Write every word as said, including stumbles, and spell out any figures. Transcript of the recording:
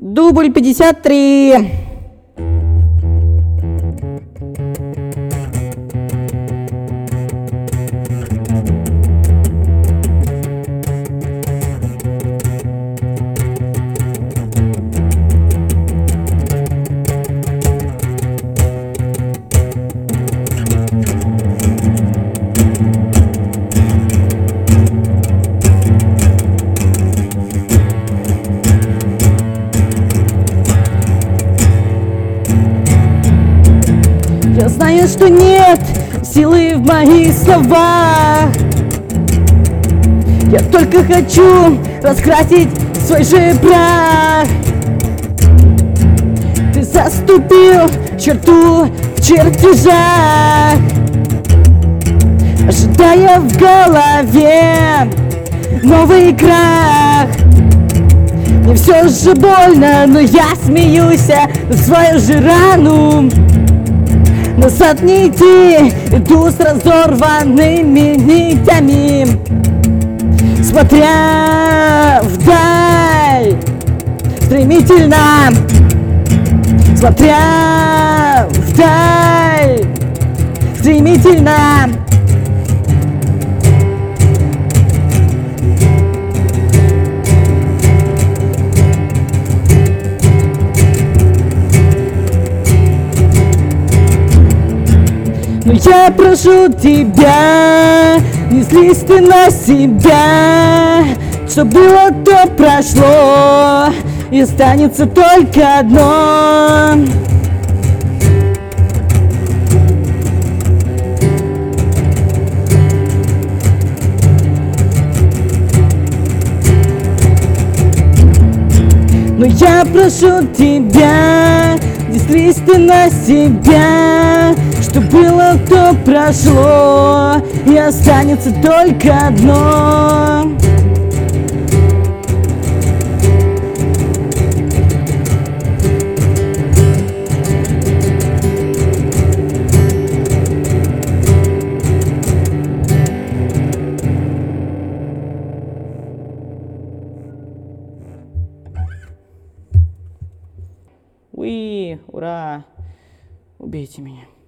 Дубль пятьдесят три. Я знаю, что нет силы в моих словах. Я только хочу раскрасить свой же прах. Ты заступил черту в чертежах, ожидая в голове новый крах. Мне все же больно, но я смеюсь на свою же рану. Назад не идти, иду с разорванными нитями, смотря вдаль, стремительно, смотря вдаль, стремительно. Но я прошу тебя, не злись ты на себя. Что было, то прошло, и останется только одно. Но я прошу тебя, не злись ты на себя. Что было, то прошло, и останется только одно. Уи, ура! Убейте меня.